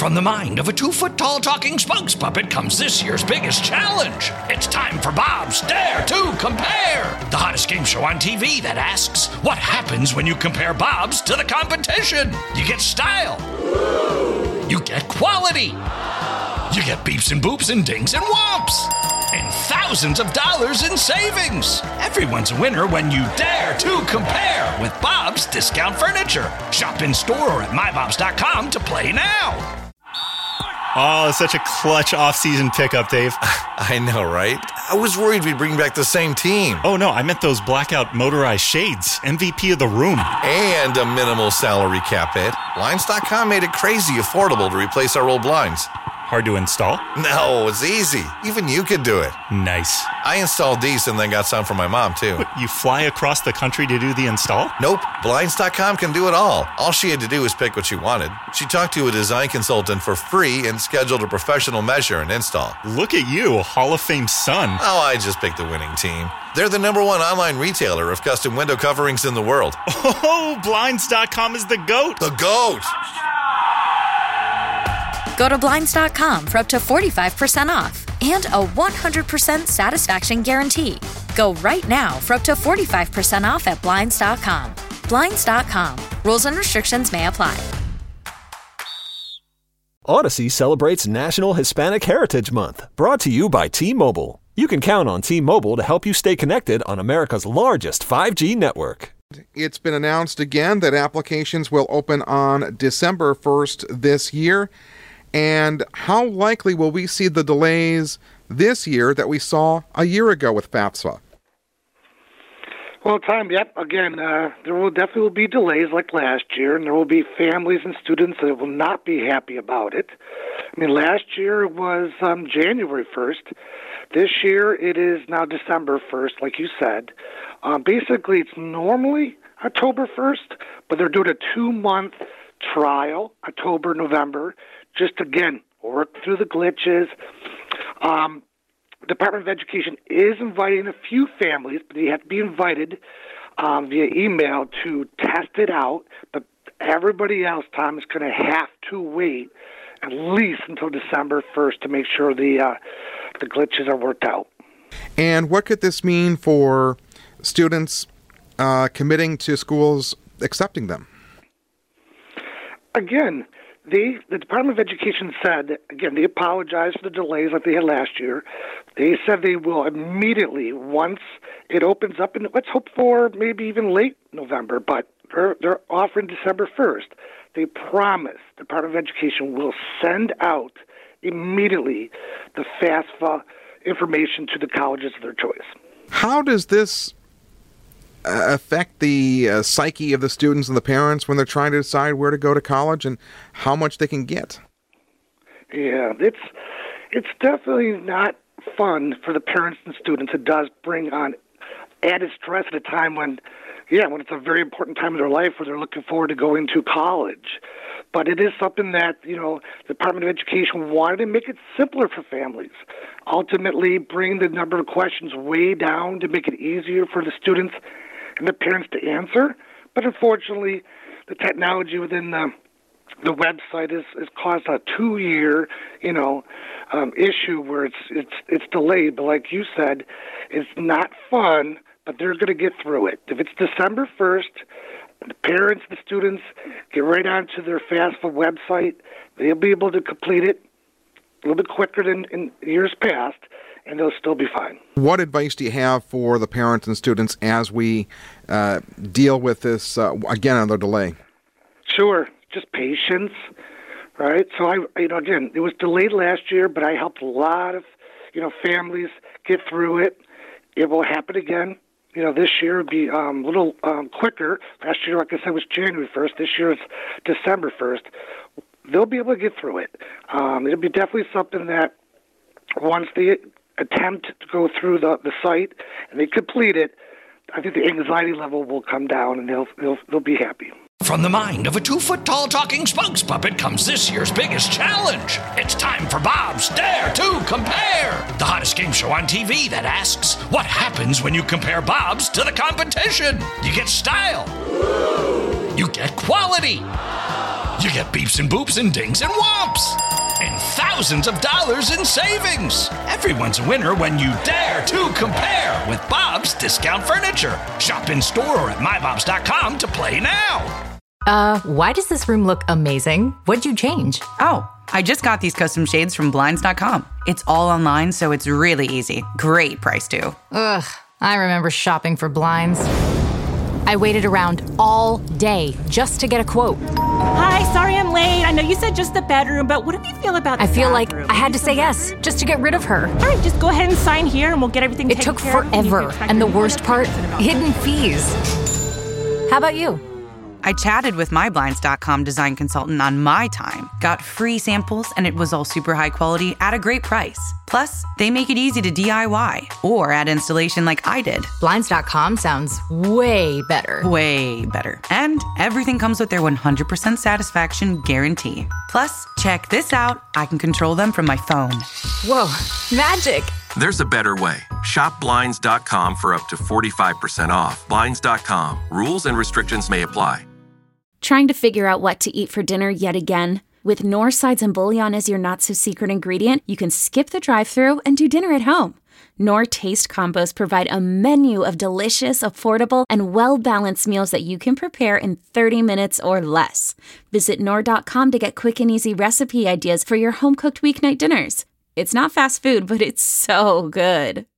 From the mind of a 2-foot-tall talking spokes puppet comes this year's biggest challenge. It's time for Bob's Dare to Compare, the hottest game show on TV that asks, what happens when you compare Bobs to the competition? You get style. You get quality. You get beeps and boops and dings and whomps. And thousands of dollars in savings. Everyone's a winner when you dare to compare with Bob's Discount Furniture. Shop in store or at mybobs.com to play now. Oh, such a clutch off-season pickup, Dave. I know, right? I was worried we'd bring back the same team. Oh, no, I meant those blackout motorized shades. MVP of the room. And a minimal salary cap hit. Blinds.com made it crazy affordable to replace our old blinds. Hard to install? No, it's easy. Even you could do it. Nice. I installed these and then got some for my mom, too. What, you fly across the country to do the install? Nope. Blinds.com can do it all. All she had to do was pick what she wanted. She talked to a design consultant for free and scheduled a professional measure and install. Look at you, Hall of Fame son. Oh, I just picked the winning team. They're the #1 online retailer of custom window coverings in the world. Oh, Blinds.com is the GOAT. The GOAT! Go to Blinds.com for up to 45% off and a 100% satisfaction guarantee. Go right now for up to 45% off at Blinds.com. Blinds.com. Rules and restrictions may apply. Odyssey celebrates National Hispanic Heritage Month, brought to you by T-Mobile. You can count on T-Mobile to help you stay connected on America's largest 5G network. It's been announced again that applications will open on December 1st this year. And how likely will we see the delays this year that we saw a year ago with FAFSA? Well, Tom, yep. Again, there will definitely be delays like last year, and there will be families and students that will not be happy about it. I mean, last year it was January 1st. This year it is now December 1st, like you said. Basically, it's normally October 1st, but they're doing a 2-month trial, October, November, just, again, work through the glitches. Department of Education is inviting a few families, but they have to be invited via email to test it out. But everybody else, Tom, is going to have to wait at least until December 1st to make sure the glitches are worked out. And what could this mean for students committing to schools accepting them? Again, the Department of Education said, again, they apologized for the delays like they had last year. They said they will immediately, once it opens up, and let's hope for maybe even late November, but they're offering December 1st. They promise the Department of Education will send out immediately the FAFSA information to the colleges of their choice. How does this affect the psyche of the students and the parents when they're trying to decide where to go to college and how much they can get? Yeah, it's definitely not fun for the parents and students. It does bring on added stress at a time when it's a very important time in their life where they're looking forward to going to college. But it is something that, the Department of Education wanted to make it simpler for families. Ultimately, bring the number of questions way down to make it easier for the students and the parents to answer. But unfortunately, the technology within the website has caused a 2-year, issue where it's delayed. But like you said, it's not fun, but they're going to get through it. If it's December 1st, the parents, the students get right onto their FAFSA website. They'll be able to complete it a little bit quicker than in years past, and they'll still be fine. What advice do you have for the parents and students as we deal with this, again, another delay? Sure. Just patience, right? So, again, it was delayed last year, but I helped a lot of, families get through it. It will happen again. This year will be a little quicker. Last year, like I said, was January 1st. This year it's December 1st. They'll be able to get through it. It'll be definitely something that once they attempt to go through the site and they complete it, I think the anxiety level will come down and they'll be happy. From the mind of a 2-foot-tall talking spokes puppet comes this year's biggest challenge. It's time for Bob's Dare to Compare, the hottest game show on TV that asks, what happens when you compare Bobs to the competition? You get style. You get quality. You get beeps and boops and dings and whomps. And thousands of dollars in savings. Everyone's a winner when you dare to compare with Bob's Discount Furniture. Shop in store or at mybobs.com to play now. Why does this room look amazing? What'd you change? Oh, I just got these custom shades from Blinds.com. It's all online, so it's really easy. Great price, too. Ugh, I remember shopping for blinds. I waited around all day just to get a quote. Hi, sorry I'm late. I know you said just the bedroom, but what do you feel about the I feel bathroom? like I had to say yes just to get rid of her. All right, just go ahead and sign here and we'll get everything It taken took care of. forever, and the worst part, hidden fees. How about you? I chatted with my Blinds.com design consultant on my time, got free samples, and it was all super high quality at a great price. Plus, they make it easy to DIY or add installation like I did. Blinds.com sounds way better. Way better. And everything comes with their 100% satisfaction guarantee. Plus, check this out. I can control them from my phone. Whoa, magic. There's a better way. Shop Blinds.com for up to 45% off. Blinds.com. Rules and restrictions may apply. Trying to figure out what to eat for dinner yet again? With Knorr sides and bouillon as your not-so-secret ingredient, you can skip the drive-thru and do dinner at home. Knorr Taste Combos provide a menu of delicious, affordable, and well-balanced meals that you can prepare in 30 minutes or less. Visit Knorr.com to get quick and easy recipe ideas for your home-cooked weeknight dinners. It's not fast food, but it's so good.